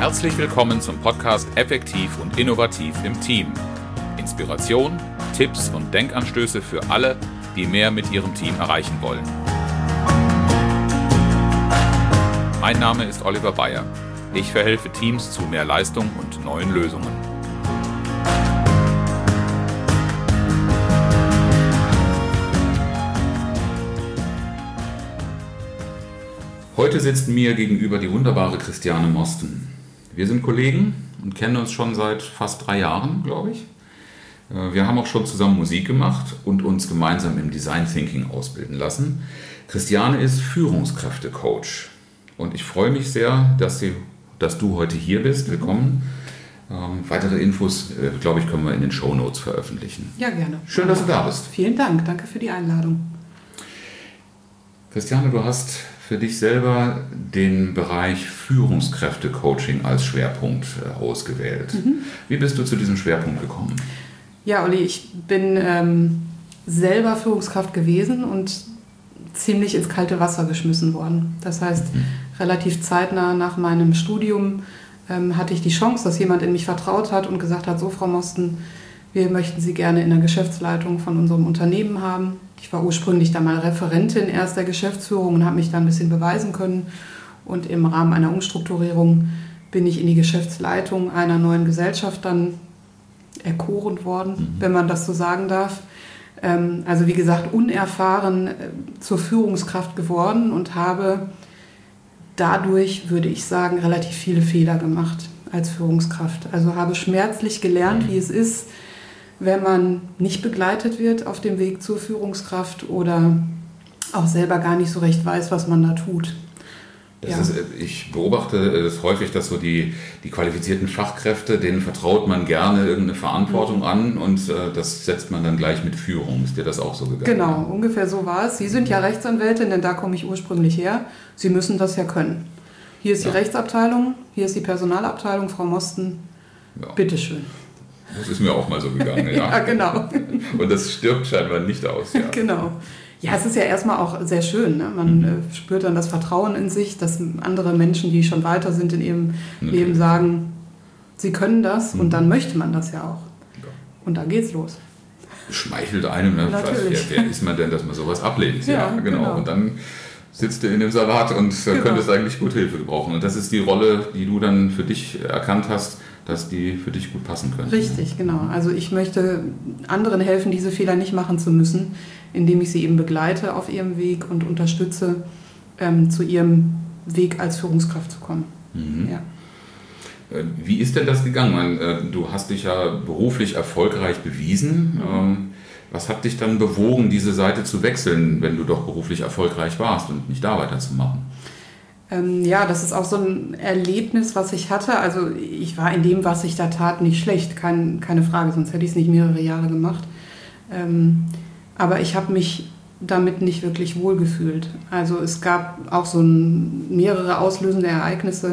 Herzlich willkommen zum Podcast Effektiv und Innovativ im Team. Inspiration, Tipps und Denkanstöße für alle, die mehr mit ihrem Team erreichen wollen. Mein Name ist Oliver Bayer. Ich verhelfe Teams zu mehr Leistung und neuen Lösungen. Heute sitzt mir gegenüber die wunderbare Christiane Mosten. Wir sind Kollegen und kennen uns schon seit fast 3 Jahren, glaube ich. Wir haben auch schon zusammen Musik gemacht und uns gemeinsam im Design Thinking ausbilden lassen. Christiane ist Führungskräftecoach und ich freue mich sehr, dass du heute hier bist. Willkommen. Weitere Infos, glaube ich, können wir in den Shownotes veröffentlichen. Ja, gerne. Schön, dass du da bist. Vielen Dank. Danke für die Einladung. Christiane, du hast für dich selber den Bereich Führungskräfte-Coaching als Schwerpunkt ausgewählt. Wie bist du zu diesem Schwerpunkt gekommen? Ja, Olli, ich bin selber Führungskraft gewesen und ziemlich ins kalte Wasser geschmissen worden. Das heißt, relativ zeitnah nach meinem Studium hatte ich die Chance, dass jemand in mich vertraut hat und gesagt hat, so Frau Mosten, wir möchten Sie gerne in der Geschäftsleitung von unserem Unternehmen haben. Ich war ursprünglich da mal Referentin erst der Geschäftsführung und habe mich da ein bisschen beweisen können. Und im Rahmen einer Umstrukturierung bin ich in die Geschäftsleitung einer neuen Gesellschaft dann erkoren worden, wenn man das so sagen darf. Also wie gesagt, unerfahren zur Führungskraft geworden und habe dadurch, würde ich sagen, relativ viele Fehler gemacht als Führungskraft. Also habe schmerzlich gelernt, wie es ist, wenn man nicht begleitet wird auf dem Weg zur Führungskraft oder auch selber gar nicht so recht weiß, was man da tut. Ich beobachte es häufig, dass so die qualifizierten Fachkräfte, denen vertraut man gerne irgendeine Verantwortung an und das setzt man dann gleich mit Führung. Ist dir das auch so gegangen? Genau, ungefähr so war es. Sie sind ja Rechtsanwältin, denn da komme ich ursprünglich her. Sie müssen das ja können. Hier ist die Rechtsabteilung, hier ist die Personalabteilung, Frau Mosten, bitteschön. Das ist mir auch mal so gegangen, ja. Ja, genau. Und das stirbt scheinbar nicht aus, ja. Genau. Ja, es ist ja erstmal auch sehr schön. Ne? Man spürt dann das Vertrauen in sich, dass andere Menschen, die schon weiter sind in ihrem Leben, sagen, sie können das und dann möchte man das ja auch. Ja. Und dann geht's los. Schmeichelt einem, ne? Wer ist man denn, dass man sowas ablehnt? Ja, genau. Und dann sitzt du in dem Salat und könntest eigentlich gut Hilfe gebrauchen. Und das ist die Rolle, die du dann für dich erkannt hast, dass die für dich gut passen können. Richtig, genau. Also ich möchte anderen helfen, diese Fehler nicht machen zu müssen, indem ich sie eben begleite auf ihrem Weg und unterstütze, zu ihrem Weg als Führungskraft zu kommen. Ja. Wie ist denn das gegangen? Du hast dich ja beruflich erfolgreich bewiesen. Was hat dich dann bewogen, diese Seite zu wechseln, wenn du doch beruflich erfolgreich warst und nicht da weiterzumachen? Ja, das ist auch so ein Erlebnis, was ich hatte. Also ich war in dem, was ich da tat, nicht schlecht, keine Frage, sonst hätte ich es nicht mehrere Jahre gemacht. Aber ich habe mich damit nicht wirklich wohlgefühlt. Also es gab auch so mehrere auslösende Ereignisse,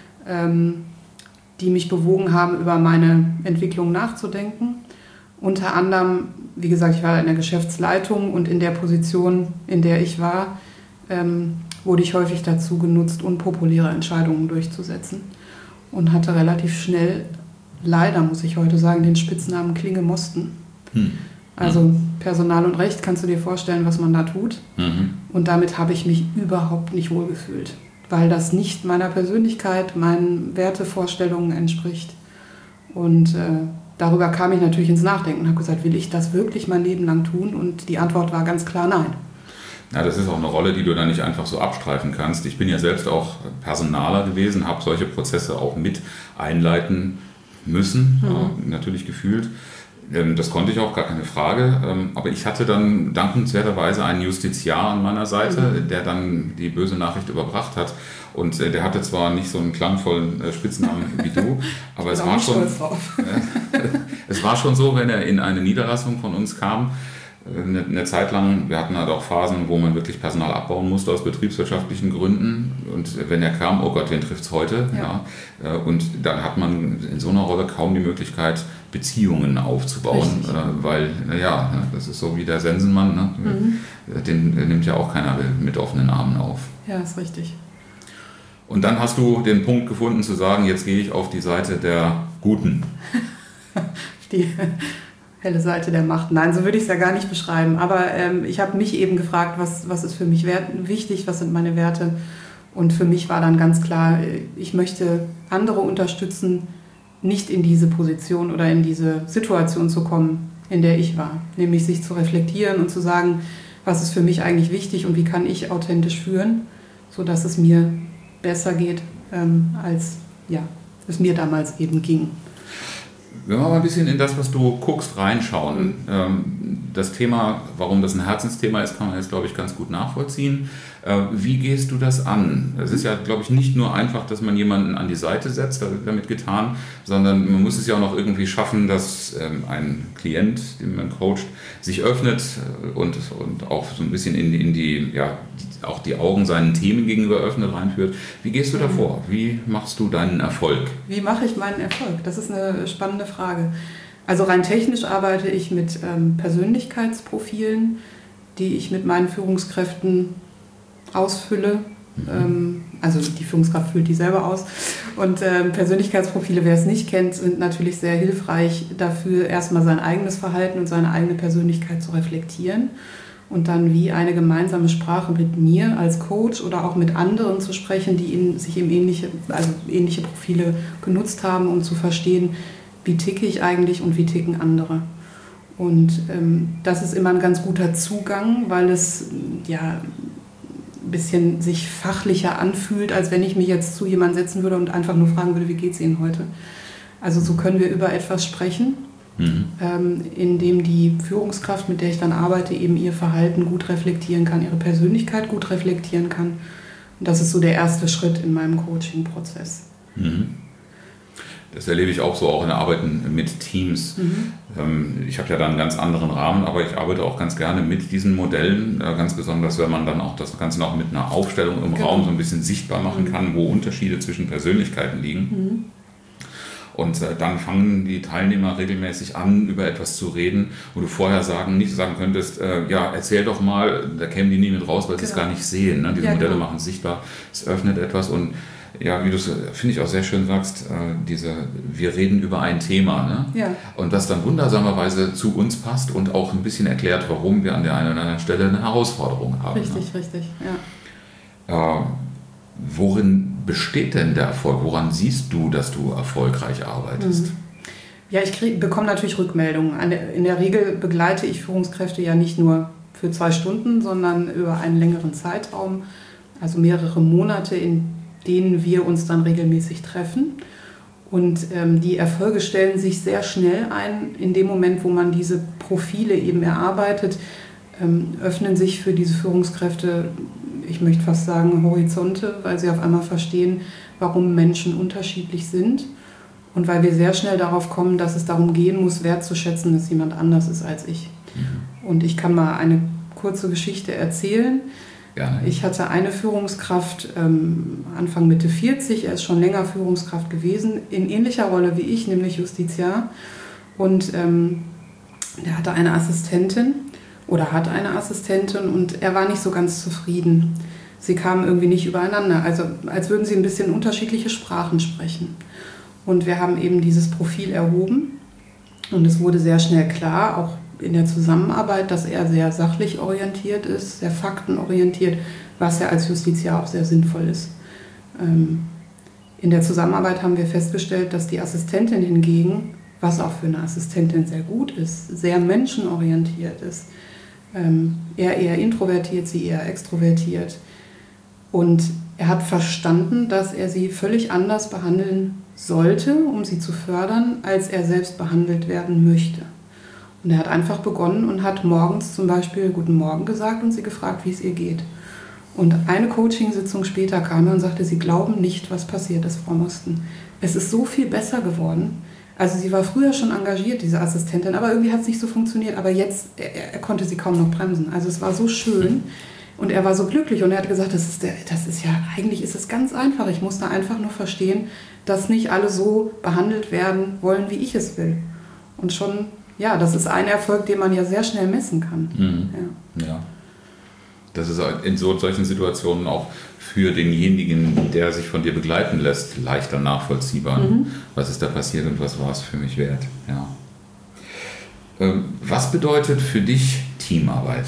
die mich bewogen haben, über meine Entwicklung nachzudenken. Unter anderem, wie gesagt, ich war in der Geschäftsleitung und in der Position, in der ich war, wurde ich häufig dazu genutzt, unpopuläre Entscheidungen durchzusetzen und hatte relativ schnell, leider muss ich heute sagen, den Spitznamen Klinge Mosten. Also Personal und Recht, kannst du dir vorstellen, was man da tut. Und damit habe ich mich überhaupt nicht wohlgefühlt, weil das nicht meiner Persönlichkeit, meinen Wertevorstellungen entspricht. Und darüber kam ich natürlich ins Nachdenken und habe gesagt, will ich das wirklich mein Leben lang tun? Und die Antwort war ganz klar nein. Ja, das ist auch eine Rolle, die du dann nicht einfach so abstreifen kannst. Ich bin ja selbst auch Personaler gewesen, habe solche Prozesse auch mit einleiten müssen, natürlich gefühlt. Das konnte ich auch, gar keine Frage. Aber ich hatte dann dankenswerterweise einen Justiziar an meiner Seite, der dann die böse Nachricht überbracht hat. Und der hatte zwar nicht so einen klangvollen Spitznamen wie du, aber es war schon so, wenn er in eine Niederlassung von uns kam, eine Zeit lang, wir hatten halt auch Phasen, wo man wirklich Personal abbauen musste aus betriebswirtschaftlichen Gründen. Und wenn er kam, oh Gott, wen trifft's heute? Ja. Und dann hat man in so einer Rolle kaum die Möglichkeit, Beziehungen aufzubauen. Weil, das ist so wie der Sensenmann, ne? Den nimmt ja auch keiner mit offenen Armen auf. Ja, ist richtig. Und dann hast du den Punkt gefunden zu sagen, jetzt gehe ich auf die Seite der Guten. Die helle Seite der Macht. Nein, so würde ich es ja gar nicht beschreiben. Aber ich habe mich eben gefragt, was ist für mich wichtig, was sind meine Werte. Und für mich war dann ganz klar, ich möchte andere unterstützen, nicht in diese Position oder in diese Situation zu kommen, in der ich war. Nämlich sich zu reflektieren und zu sagen, was ist für mich eigentlich wichtig und wie kann ich authentisch führen, sodass es mir besser geht, als es mir damals eben ging. Wenn wir mal ein bisschen in das, was du guckst, reinschauen. Das Thema, warum das ein Herzensthema ist, kann man jetzt, glaube ich, ganz gut nachvollziehen. Wie gehst du das an? Es ist ja, glaube ich, nicht nur einfach, dass man jemanden an die Seite setzt, da wird damit getan, sondern man muss es ja auch noch irgendwie schaffen, dass ein Klient, den man coacht, sich öffnet und auch so ein bisschen in die auch die Augen seinen Themen gegenüber öffnet, reinführt. Wie gehst du da vor? Wie machst du deinen Erfolg? Wie mache ich meinen Erfolg? Das ist eine spannende Frage. Also rein technisch arbeite ich mit Persönlichkeitsprofilen, die ich mit meinen Führungskräften ausfülle. Also die Führungskraft füllt die selber aus. Und Persönlichkeitsprofile, wer es nicht kennt, sind natürlich sehr hilfreich dafür, erstmal sein eigenes Verhalten und seine eigene Persönlichkeit zu reflektieren und dann wie eine gemeinsame Sprache mit mir als Coach oder auch mit anderen zu sprechen, die sich eben ähnliche Profile genutzt haben, um zu verstehen, wie ticke ich eigentlich und wie ticken andere. Und das ist immer ein ganz guter Zugang, weil es ein bisschen sich fachlicher anfühlt, als wenn ich mich jetzt zu jemandem setzen würde und einfach nur fragen würde, wie geht es Ihnen heute? Also so können wir über etwas sprechen, indem die Führungskraft, mit der ich dann arbeite, eben ihr Verhalten gut reflektieren kann, ihre Persönlichkeit gut reflektieren kann. Und das ist so der erste Schritt in meinem Coaching-Prozess. Das erlebe ich auch so, auch in der Arbeit mit Teams. Ich habe ja da einen ganz anderen Rahmen, aber ich arbeite auch ganz gerne mit diesen Modellen, ganz besonders, wenn man dann auch das Ganze noch mit einer Aufstellung im Raum so ein bisschen sichtbar machen kann, wo Unterschiede zwischen Persönlichkeiten liegen. Und dann fangen die Teilnehmer regelmäßig an, über etwas zu reden, wo du vorher nicht sagen könntest, erzähl doch mal, da kämen die nie mit raus, weil sie es gar nicht sehen. Ne? Diese Modelle machen es sichtbar, es öffnet etwas und wie du es, finde ich, auch sehr schön sagst, wir reden über ein Thema, ne? Ja. Und das dann wundersamerweise zu uns passt und auch ein bisschen erklärt, warum wir an der einen oder anderen Stelle eine Herausforderung haben. Richtig, ja. Worin besteht denn der Erfolg? Woran siehst du, dass du erfolgreich arbeitest? Ja, ich bekomme natürlich Rückmeldungen. In der Regel begleite ich Führungskräfte ja nicht nur für 2 Stunden, sondern über einen längeren Zeitraum, also mehrere Monate, in denen wir uns dann regelmäßig treffen. Und die Erfolge stellen sich sehr schnell ein. In dem Moment, wo man diese Profile eben erarbeitet, öffnen sich für diese Führungskräfte, ich möchte fast sagen, Horizonte, weil sie auf einmal verstehen, warum Menschen unterschiedlich sind und weil wir sehr schnell darauf kommen, dass es darum gehen muss, wertzuschätzen, dass jemand anders ist als ich. Und ich kann mal eine kurze Geschichte erzählen. Gerne. Ich hatte eine Führungskraft, Anfang Mitte 40, er ist schon länger Führungskraft gewesen, in ähnlicher Rolle wie ich, nämlich Justiziar. Und der hatte eine Assistentin oder hat eine Assistentin und er war nicht so ganz zufrieden. Sie kamen irgendwie nicht übereinander, also als würden sie ein bisschen unterschiedliche Sprachen sprechen. Und wir haben eben dieses Profil erhoben und es wurde sehr schnell klar, auch in der Zusammenarbeit, dass er sehr sachlich orientiert ist, sehr faktenorientiert, was ja als Justiziar auch sehr sinnvoll ist. In der Zusammenarbeit haben wir festgestellt, dass die Assistentin hingegen, was auch für eine Assistentin sehr gut ist, sehr menschenorientiert ist. Er eher introvertiert, sie eher extrovertiert. Und er hat verstanden, dass er sie völlig anders behandeln sollte, um sie zu fördern, als er selbst behandelt werden möchte. Und er hat einfach begonnen und hat morgens zum Beispiel Guten Morgen gesagt und sie gefragt, wie es ihr geht. Und eine Coaching-Sitzung später kam er und sagte, Sie glauben nicht, was passiert ist, Frau Mosten. Es ist so viel besser geworden. Also sie war früher schon engagiert, diese Assistentin, aber irgendwie hat es nicht so funktioniert. Aber jetzt, er konnte sie kaum noch bremsen. Also es war so schön und er war so glücklich. Und er hat gesagt, eigentlich ist es ganz einfach. Ich muss da einfach nur verstehen, dass nicht alle so behandelt werden wollen, wie ich es will. Und schon... Ja, das ist ein Erfolg, den man ja sehr schnell messen kann. Ja. Das ist in solchen Situationen auch für denjenigen, der sich von dir begleiten lässt, leichter nachvollziehbar. Was ist da passiert und was war es für mich wert? Ja. Was bedeutet für dich Teamarbeit?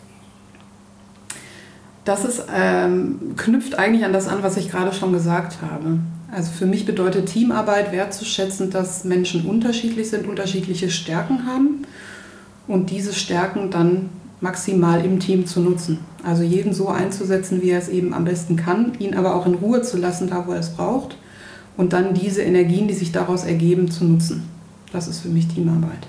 Das ist, knüpft eigentlich an das an, was ich gerade schon gesagt habe. Also für mich bedeutet Teamarbeit wertzuschätzen, dass Menschen unterschiedlich sind, unterschiedliche Stärken haben und diese Stärken dann maximal im Team zu nutzen. Also jeden so einzusetzen, wie er es eben am besten kann, ihn aber auch in Ruhe zu lassen, da wo er es braucht und dann diese Energien, die sich daraus ergeben, zu nutzen. Das ist für mich Teamarbeit.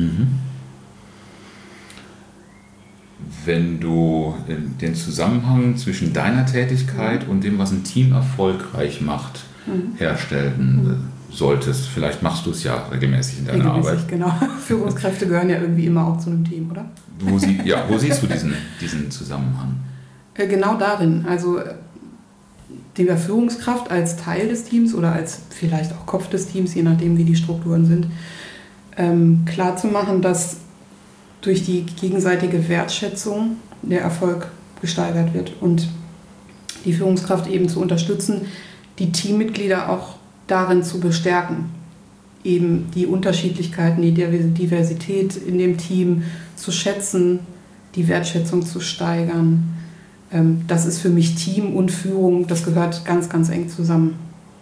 Wenn du den Zusammenhang zwischen deiner Tätigkeit und dem, was ein Team erfolgreich macht, herstellen solltest, vielleicht machst du es ja regelmäßig in deiner Arbeit. Genau. Führungskräfte gehören ja irgendwie immer auch zu einem Team, oder? Wo siehst du diesen Zusammenhang? Genau darin. Also der Führungskraft als Teil des Teams oder als vielleicht auch Kopf des Teams, je nachdem wie die Strukturen sind, klar zu machen, dass durch die gegenseitige Wertschätzung der Erfolg gesteigert wird und die Führungskraft eben zu unterstützen, die Teammitglieder auch darin zu bestärken, eben die Unterschiedlichkeiten, die Diversität in dem Team zu schätzen, die Wertschätzung zu steigern. Das ist für mich Team und Führung, das gehört ganz, ganz eng zusammen.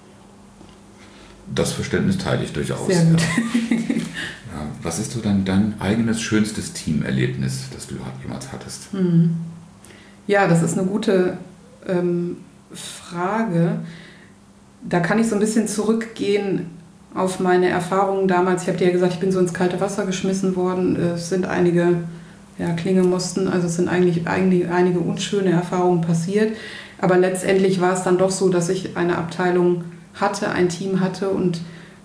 Das Verständnis teile ich durchaus. Sehr gut. Ja. Was ist so dein eigenes schönstes Teamerlebnis, das du jemals hattest? Ja, das ist eine gute Frage. Da kann ich so ein bisschen zurückgehen auf meine Erfahrungen damals. Ich habe dir ja gesagt, ich bin so ins kalte Wasser geschmissen worden. Es sind einige Klingelmosten, also es sind eigentlich einige unschöne Erfahrungen passiert. Aber letztendlich war es dann doch so, dass ich eine Abteilung hatte, ein Team hatte und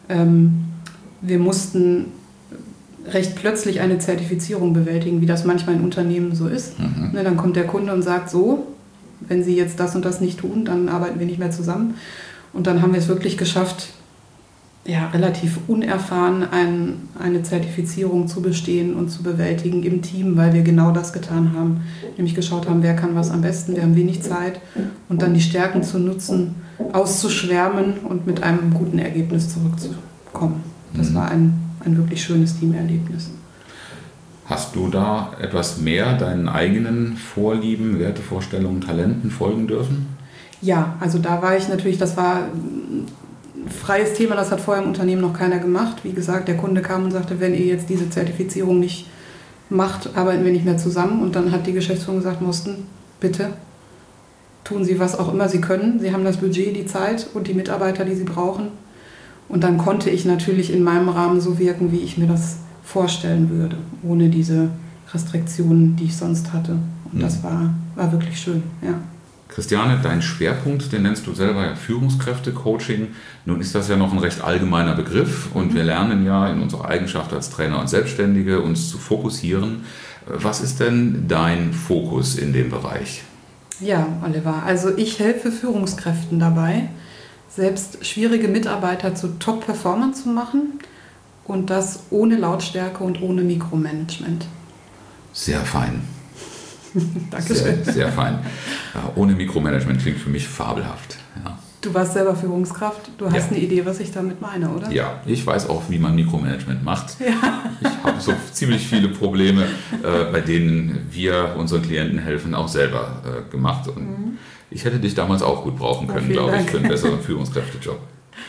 wir mussten recht plötzlich eine Zertifizierung bewältigen, wie das manchmal in Unternehmen so ist. Ne, dann kommt der Kunde und sagt so, wenn Sie jetzt das und das nicht tun, dann arbeiten wir nicht mehr zusammen. Und dann haben wir es wirklich geschafft, relativ unerfahren eine Zertifizierung zu bestehen und zu bewältigen im Team, weil wir genau das getan haben. Nämlich geschaut haben, wer kann was am besten, wir haben wenig Zeit und dann die Stärken zu nutzen, auszuschwärmen und mit einem guten Ergebnis zurückzukommen. Das war ein wirklich schönes Teamerlebnis. Hast du da etwas mehr deinen eigenen Vorlieben, Wertevorstellungen, Talenten folgen dürfen? Ja, also da war ich natürlich, das war ein freies Thema, das hat vorher im Unternehmen noch keiner gemacht. Wie gesagt, der Kunde kam und sagte, wenn ihr jetzt diese Zertifizierung nicht macht, arbeiten wir nicht mehr zusammen. Und dann hat die Geschäftsführung gesagt, bitte tun Sie was auch immer Sie können. Sie haben das Budget, die Zeit und die Mitarbeiter, die Sie brauchen. Und dann konnte ich natürlich in meinem Rahmen so wirken, wie ich mir das vorstellen würde, ohne diese Restriktionen, die ich sonst hatte. Und das war wirklich schön, ja. Christiane, dein Schwerpunkt, den nennst du selber ja Führungskräfte-Coaching. Nun ist das ja noch ein recht allgemeiner Begriff und wir lernen ja in unserer Eigenschaft als Trainer und Selbstständige uns zu fokussieren. Was ist denn dein Fokus in dem Bereich? Ja, Oliver, also ich helfe Führungskräften dabei, selbst schwierige Mitarbeiter zu Top-Performern zu machen und das ohne Lautstärke und ohne Mikromanagement. Sehr fein. Dankeschön. Sehr fein. Ja, ohne Mikromanagement klingt für mich fabelhaft. Ja. Du warst selber Führungskraft. Du hast eine Idee, was ich damit meine, oder? Ja, ich weiß auch, wie man Mikromanagement macht. Ja. Ich habe so ziemlich viele Probleme, bei denen wir unseren Klienten helfen, auch selber gemacht. Und ich hätte dich damals auch gut brauchen können, glaube ich, für einen besseren Führungskräftejob.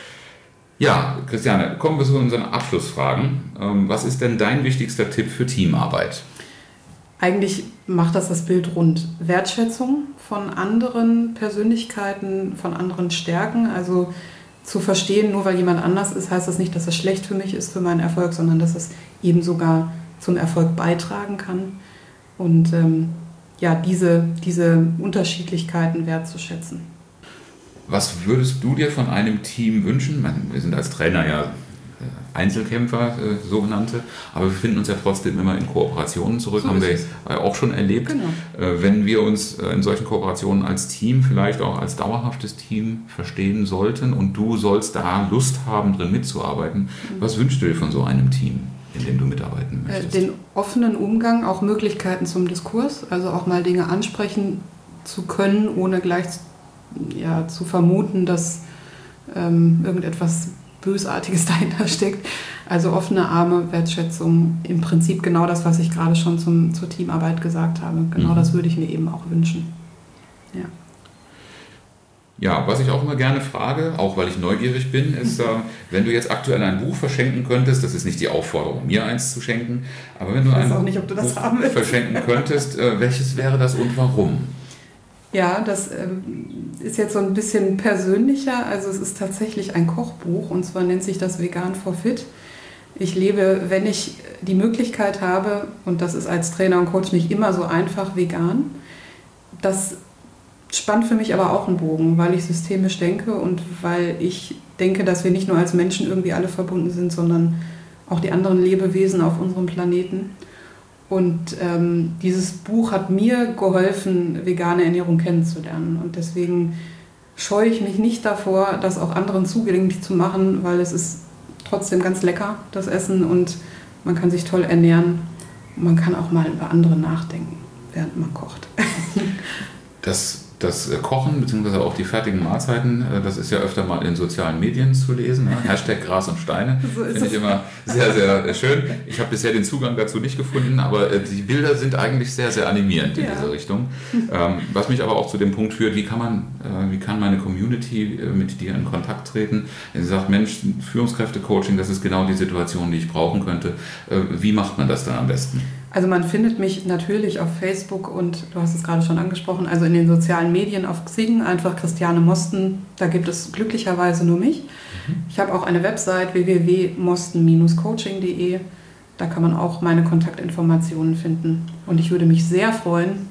Ja, Christiane, kommen wir zu unseren Abschlussfragen. Was ist denn dein wichtigster Tipp für Teamarbeit? Eigentlich macht das Bild rund. Wertschätzung von anderen Persönlichkeiten, von anderen Stärken. Also zu verstehen, nur weil jemand anders ist, heißt das nicht, dass es schlecht für mich ist, für meinen Erfolg, sondern dass es eben sogar zum Erfolg beitragen kann. Und diese Unterschiedlichkeiten wertzuschätzen. Was würdest du dir von einem Team wünschen? Wir sind als Trainer ja Einzelkämpfer, sogenannte, aber wir finden uns ja trotzdem immer in Kooperationen zurück, so haben wir auch schon erlebt. Genau. Wenn wir uns in solchen Kooperationen als Team, vielleicht auch als dauerhaftes Team verstehen sollten und du sollst da Lust haben, drin mitzuarbeiten, was wünschst du dir von so einem Team in dem du mitarbeiten möchtest? Den offenen Umgang, auch Möglichkeiten zum Diskurs, also auch mal Dinge ansprechen zu können, ohne gleich zu vermuten, dass irgendetwas Bösartiges dahinter steckt. Also offene Arme, Wertschätzung, im Prinzip genau das, was ich gerade schon zur Teamarbeit gesagt habe. Genau das würde ich mir eben auch wünschen. Ja. Ja, was ich auch immer gerne frage, auch weil ich neugierig bin, ist, wenn du jetzt aktuell ein Buch verschenken könntest, das ist nicht die Aufforderung, mir eins zu schenken, aber wenn du ein Buch verschenken könntest, welches wäre das und warum? Ja, das ist jetzt so ein bisschen persönlicher. Also es ist tatsächlich ein Kochbuch und zwar nennt sich das Vegan for Fit. Ich lebe, wenn ich die Möglichkeit habe, und das ist als Trainer und Coach nicht immer so einfach, vegan. Das spannt für mich aber auch einen Bogen, weil ich systemisch denke und weil ich denke, dass wir nicht nur als Menschen irgendwie alle verbunden sind, sondern auch die anderen Lebewesen auf unserem Planeten. Und dieses Buch hat mir geholfen, vegane Ernährung kennenzulernen. Und deswegen scheue ich mich nicht davor, das auch anderen zugänglich zu machen, weil es ist trotzdem ganz lecker, das Essen, und man kann sich toll ernähren. Und man kann auch mal über andere nachdenken, während man kocht. Das Kochen bzw. auch die fertigen Mahlzeiten, das ist ja öfter mal in sozialen Medien zu lesen. Ne? Hashtag Gras und Steine, so finde ich immer sehr, sehr schön. Ich habe bisher den Zugang dazu nicht gefunden, aber die Bilder sind eigentlich sehr, sehr animierend in diese Richtung. Was mich aber auch zu dem Punkt führt, wie kann meine Community mit dir in Kontakt treten? Wenn sie sagt, Mensch, Führungskräfte-Coaching, das ist genau die Situation, die ich brauchen könnte. Wie macht man das dann am besten? Also man findet mich natürlich auf Facebook und du hast es gerade schon angesprochen, also in den sozialen Medien auf Xing, einfach Christiane Mosten, da gibt es glücklicherweise nur mich. Ich habe auch eine Website www.mosten-coaching.de, da kann man auch meine Kontaktinformationen finden und ich würde mich sehr freuen,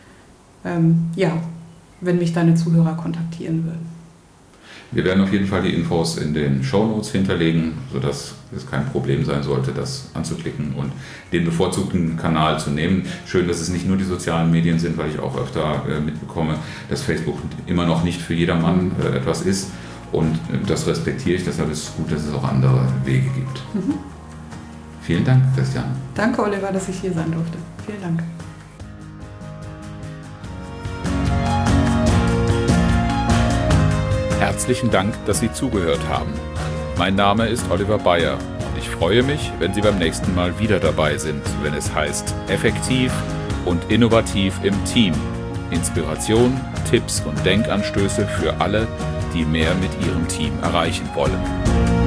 wenn mich deine Zuhörer kontaktieren würden. Wir werden auf jeden Fall die Infos in den Shownotes hinterlegen, sodass es kein Problem sein sollte, das anzuklicken und den bevorzugten Kanal zu nehmen. Schön, dass es nicht nur die sozialen Medien sind, weil ich auch öfter mitbekomme, dass Facebook immer noch nicht für jedermann etwas ist. Und das respektiere ich, deshalb ist es gut, dass es auch andere Wege gibt. Vielen Dank, Christiane. Danke, Oliver, dass ich hier sein durfte. Vielen Dank. Herzlichen Dank, dass Sie zugehört haben. Mein Name ist Oliver Bayer und ich freue mich, wenn Sie beim nächsten Mal wieder dabei sind, wenn es heißt Effektiv und innovativ im Team. Inspiration, Tipps und Denkanstöße für alle, die mehr mit ihrem Team erreichen wollen.